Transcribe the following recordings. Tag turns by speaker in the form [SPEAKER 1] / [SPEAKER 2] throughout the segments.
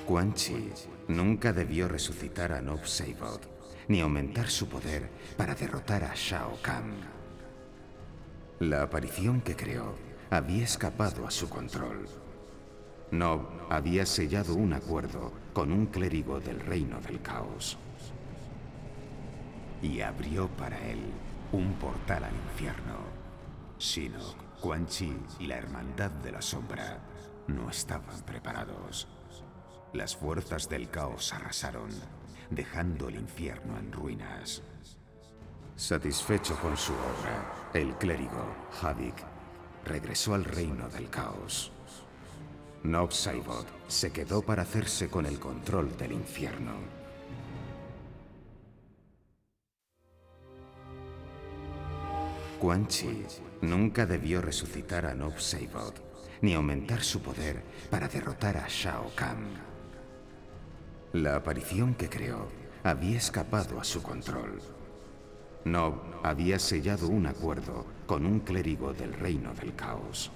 [SPEAKER 1] Quan Chi nunca debió resucitar a Nob Saibot, ni aumentar su poder para derrotar a Shao Kahn. La aparición que creó había escapado a su control. Nob había sellado un acuerdo con un clérigo del Reino del Caos y abrió para él un portal al infierno. Shinnok, Quan Chi y la Hermandad de la Sombra no estaban preparados. Las fuerzas del caos arrasaron, dejando el infierno en ruinas. Satisfecho con su obra, el clérigo, Havik, regresó al reino del caos. Nob Saibot se quedó para hacerse con el control del infierno. Quan Chi nunca debió resucitar a Nob Saibot, ni aumentar su poder para derrotar a Shao Kahn. La aparición que creó había escapado a su control. Nob había sellado un acuerdo con un clérigo del Reino del Caos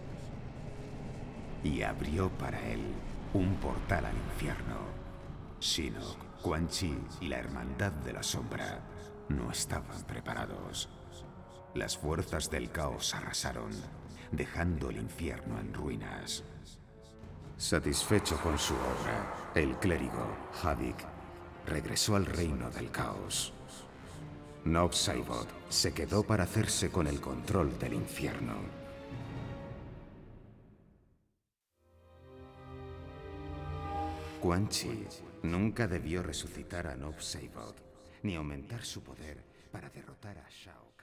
[SPEAKER 1] y abrió para él un portal al infierno. Shinnok, Quan Chi y la Hermandad de la Sombra no estaban preparados. Las fuerzas del caos arrasaron, dejando el infierno en ruinas. Satisfecho con su obra, el clérigo, Havik, regresó al reino del caos. Nob Saibot se quedó para hacerse con el control del infierno. Quan Chi nunca debió resucitar a Nob Saibot, ni aumentar su poder para derrotar a Shao.